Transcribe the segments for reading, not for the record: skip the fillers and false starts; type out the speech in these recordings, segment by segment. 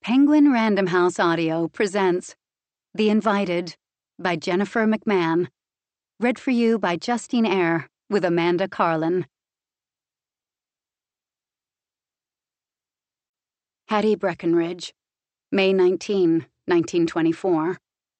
Penguin Random House Audio presents The Invited by Jennifer McMahon. Read for you by Justine Eyre with Amanda Carlin. Hattie Breckenridge, May 19, 1924.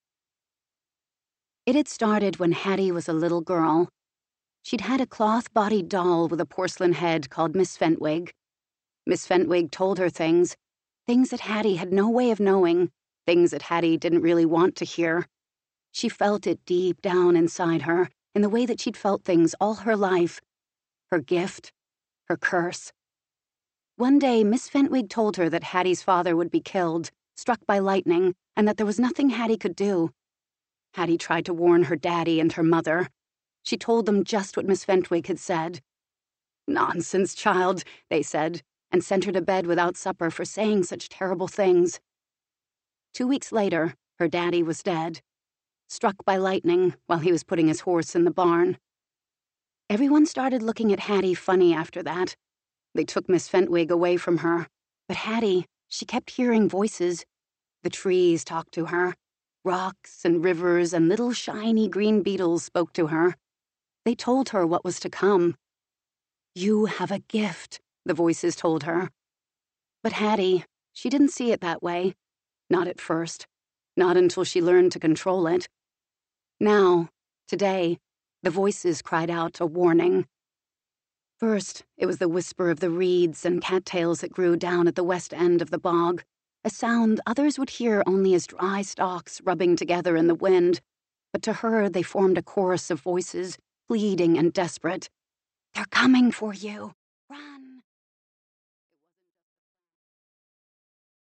It had started when Hattie was a little girl. She'd had a cloth-bodied doll with a porcelain head called Miss Fentwig. Miss Fentwig told her things that Hattie had no way of knowing, things that Hattie didn't really want to hear. She felt it deep down inside her, in the way that she'd felt things all her life. Her gift, her curse. One day, Miss Fentwig told her that Hattie's father would be killed, struck by lightning, and that there was nothing Hattie could do. Hattie tried to warn her daddy and her mother. She told them just what Miss Fentwig had said. "Nonsense, child," they said, and sent her to bed without supper for saying such terrible things. 2 weeks later, her daddy was dead, struck by lightning while he was putting his horse in the barn. Everyone started looking at Hattie funny after that. They took Miss Fentwig away from her, but Hattie, she kept hearing voices. The trees talked to her. Rocks and rivers and little shiny green beetles spoke to her. They told her what was to come. "You have a gift," the voices told her. But Hattie, she didn't see it that way. Not at first. Not until she learned to control it. Now, today, the voices cried out a warning. First, it was the whisper of the reeds and cattails that grew down at the west end of the bog, a sound others would hear only as dry stalks rubbing together in the wind, but to her they formed a chorus of voices, pleading and desperate. "They're coming for you.